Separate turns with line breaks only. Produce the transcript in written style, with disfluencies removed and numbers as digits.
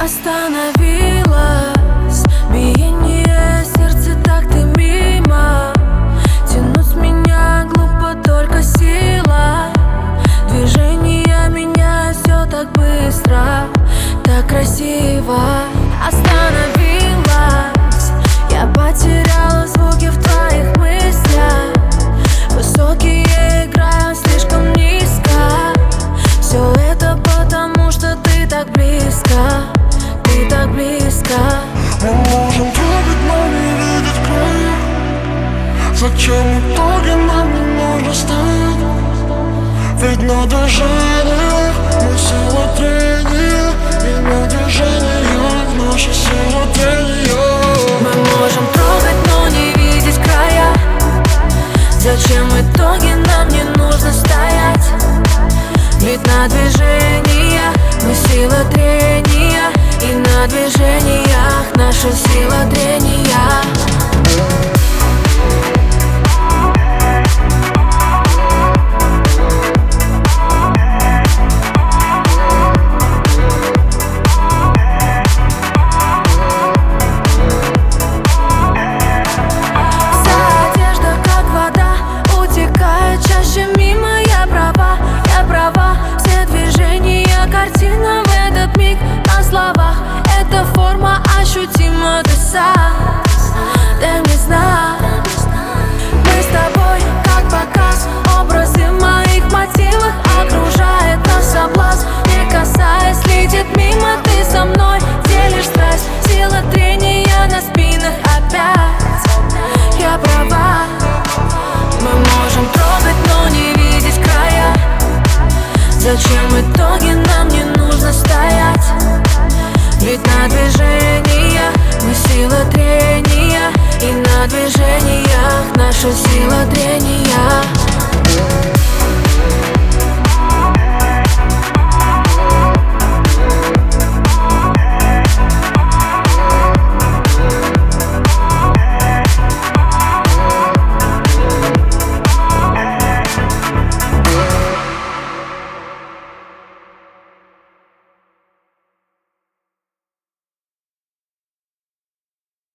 Остановилось биение сердца, так ты мимо. Тянуть меня глупо, только сила. Движения меняют все так быстро, так красиво. Остановилась, я потеряла звуки в твоих мыслях. Высокие играют слишком низко. Все это потому, что ты так близко. Ты так близко.
Мы можем трогать, но не видеть края. Зачем в итоге нам не нужно стоять? Ведь на движениях мы сила трения, и на движениях наша сила трения.
Мы можем трогать, но не видеть края. Зачем в итоге нам не нужно стоять? Ведь на движениях мы сила трения, и на движениях наша сила трения. Картина в этот миг на словах. Эта форма ощутима, ты сам. Дай мне знак. Мы с тобой как показ. Образы в моих мотивах окружает нас соблазн. Не касаясь, летит мимо, ты со мной делишь страсть. Сила трения на спинах опять. Я права. Мы можем трогать, но не видеть края. Зачем в итоге нам не нужно стоять? Ведь на движениях мы сила трения, и на движениях наша сила трения.